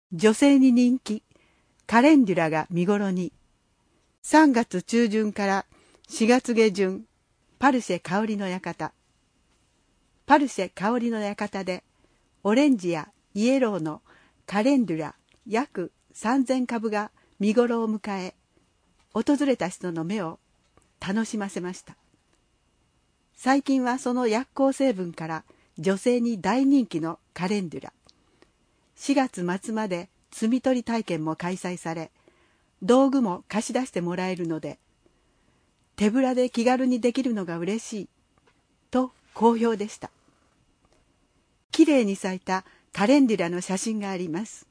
女性に人気、カレンデュラが見頃に。3月中旬から4月下旬、パルシェ香りの館。パルシェ香りの館で、オレンジやイエローのカレンデュラ約3000株が見頃を迎え、訪れた人の目を楽しませました。最近はその薬効成分から女性に大人気のカレンデュラ。4月末まで摘み取り体験も開催され、道具も貸し出してもらえるので、手ぶらで気軽にできるのが嬉しい、と好評でした。きれいに咲いたカレンデュラの写真があります。